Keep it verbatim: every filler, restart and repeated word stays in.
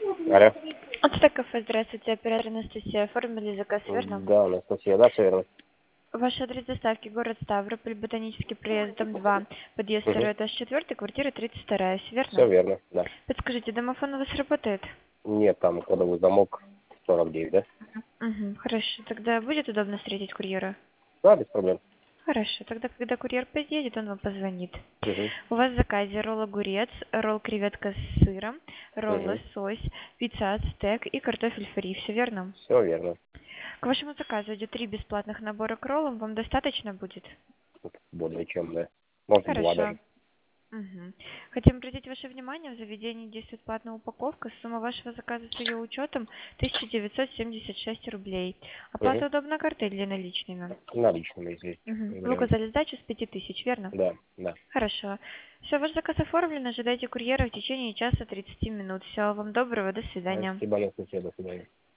Алло. Ацтек кафе, здравствуйте, оператор Анастасия. Оформили заказ, верно? Да, Анастасия, да, все верно. Ваш адрес доставки город Ставрополь, Ботанический проезд, дом два, подъезд Угу. второй, этаж четыре, квартира тридцать два, Все верно? верно, да. Подскажите, домофон у вас работает? Нет, там кодовый замок сорок девять, да? Угу, хорошо, тогда будет удобно встретить курьера? Да, без проблем. Хорошо, тогда когда курьер подъедет, он вам позвонит. Угу. У вас в заказе ролл огурец, ролл креветка с сыром, ролл Угу. лосось, пицца ацтек и картофель фри, все верно? Все верно. К вашему заказу идет три бесплатных набора к роллам, вам достаточно будет? Более чем, да. Может, два Хорошо. даже. Мгм. Хотим обратить ваше внимание, в заведении действует платная упаковка. Сумма вашего заказа с ее учетом тысяча девятьсот семьдесят шесть рублей. Угу. Оплата удобна картой или наличными? Наличными здесь Мгм. Вы вариант. указали сдачу с пяти тысяч, верно? Да, да. Хорошо. Все, ваш заказ оформлен. Ожидайте курьера в течение часа тридцати минут. Всего вам доброго. До свидания. Спасибо, Анастасия, до свидания.